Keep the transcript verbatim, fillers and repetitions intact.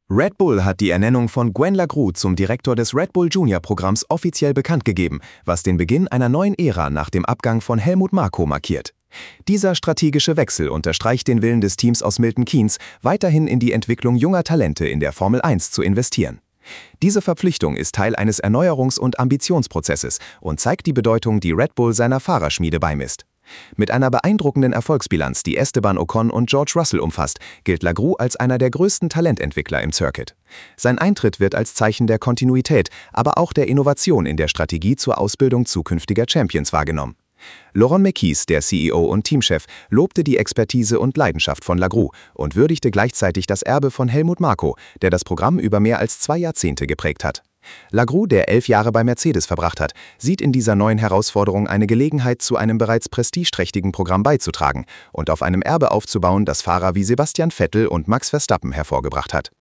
Red Bull hat die Ernennung von Gwen Lagrouze zum Direktor des Red Bull Junior-Programms offiziell bekannt gegeben, was den Beginn einer neuen Ära nach dem Abgang von Helmut Marko markiert. Dieser strategische Wechsel unterstreicht den Willen des Teams aus Milton Keynes, weiterhin in die Entwicklung junger Talente in der Formel eins zu investieren. Diese Verpflichtung ist Teil eines Erneuerungs- und Ambitionsprozesses und zeigt die Bedeutung, die Red Bull seiner Fahrerschmiede beimisst. Mit einer beeindruckenden Erfolgsbilanz, die Esteban Ocon und George Russell umfasst, gilt Lagrouze als einer der größten Talententwickler im Circuit. Sein Eintritt wird als Zeichen der Kontinuität, aber auch der Innovation in der Strategie zur Ausbildung zukünftiger Champions wahrgenommen. Laurent Mekies, der C E O und Teamchef, lobte die Expertise und Leidenschaft von Lagrouze und würdigte gleichzeitig das Erbe von Helmut Marko, der das Programm über mehr als zwei Jahrzehnte geprägt hat. Lagrouze, der elf Jahre bei Mercedes verbracht hat, sieht in dieser neuen Herausforderung eine Gelegenheit, zu einem bereits prestigeträchtigen Programm beizutragen und auf einem Erbe aufzubauen, das Fahrer wie Sebastian Vettel und Max Verstappen hervorgebracht hat.